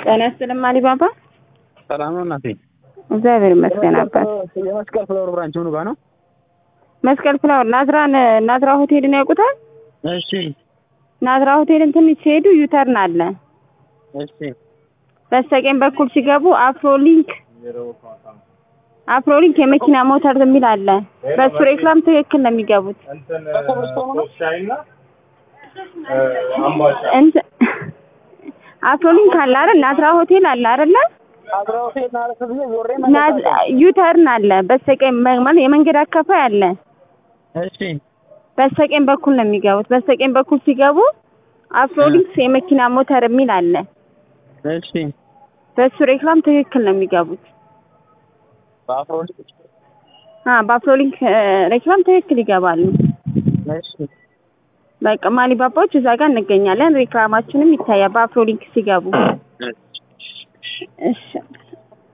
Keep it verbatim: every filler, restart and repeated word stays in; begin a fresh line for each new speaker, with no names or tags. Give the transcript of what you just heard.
ጤና ይስጥልኝ አሊባባ።
ሰላም ነው እናቴ?
እግዚአብሔር ይመስገን አባት።
የመስቀል ፍላወር ብራንች ሆኖ ጋር ነው?
መስቀል ፍላወር ናዝራን ናዝራ ሆቴልን ያውቁታል?
እሺ።
ናዝራ ሆቴልን ትንሽ ሲሄዱ ዩተርን አለ።
እሺ።
በስተቀኝ በኩል ሲገቡ አፍሮሊንክ አፍሮሊንክ የመኪና ሞተር የሚል አለ። በሱ ሬክላም ትክክል ነው የሚገቡት። እንት አፍሮሊንክ አለ አይደል? ናዝራ ሆቴል አለ አይደል?
ናዝራ ሆቴል ማለት ነው። ዞሬ
ናዝ ዩተርን አለ። በስተቀኝ ማለት የመንገድ አካፋይ አለ።
እሺ።
በስተቀኝ በኩል ነው የሚገቡት። በስተቀኝ በኩል ሲገቡ አፍሮሊንክ የመኪና ሞተር የሚል አለ።
እሺ።
በሱ ሬክላም ትክክል ነው የሚገቡት።
በአፍሮሊንክ
አ በአፍሮሊንክ ሬክላም ትክክል ይገባሉ።
እሺ።
በቃ ማሊባባዎች እዛ ጋር እንገኛለን። ሬክላማችንም ይታያል በአፍሮሊንክ ሲገቡ። እሺ